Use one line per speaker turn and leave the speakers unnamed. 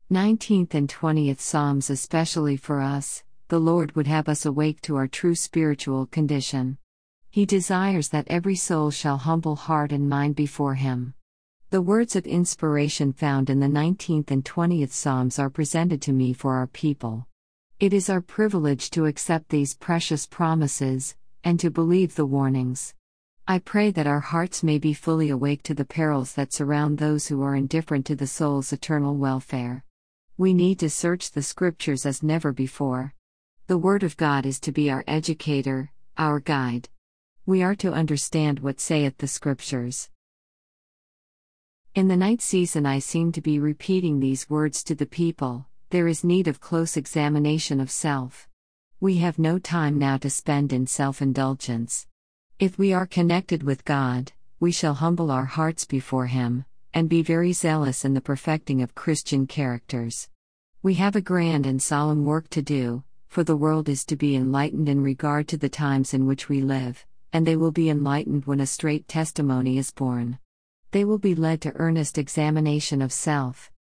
19th and 20th Psalms. Especially for us, the Lord would have us awake to our true spiritual condition. He desires that every soul shall humble heart and mind before Him. The words of inspiration found in the 19th and 20th Psalms are presented to me for our people. It is our privilege to accept these precious promises, and to believe the warnings. I pray that our hearts may be fully awake to the perils that surround those who are indifferent to the soul's eternal welfare. We need to search the Scriptures as never before. The Word of God is to be our educator, our guide. We are to understand what saith the Scriptures. In the night season, I seem to be repeating these words to the people: there is need of close examination of self. We have no time now to spend in self-indulgence. If we are connected with God, we shall humble our hearts before Him, and be very zealous in the perfecting of Christian characters. We have a grand and solemn work to do, for the world is to be enlightened in regard to the times in which we live, and they will be enlightened when a straight testimony is born. They will be led to earnest examination of self,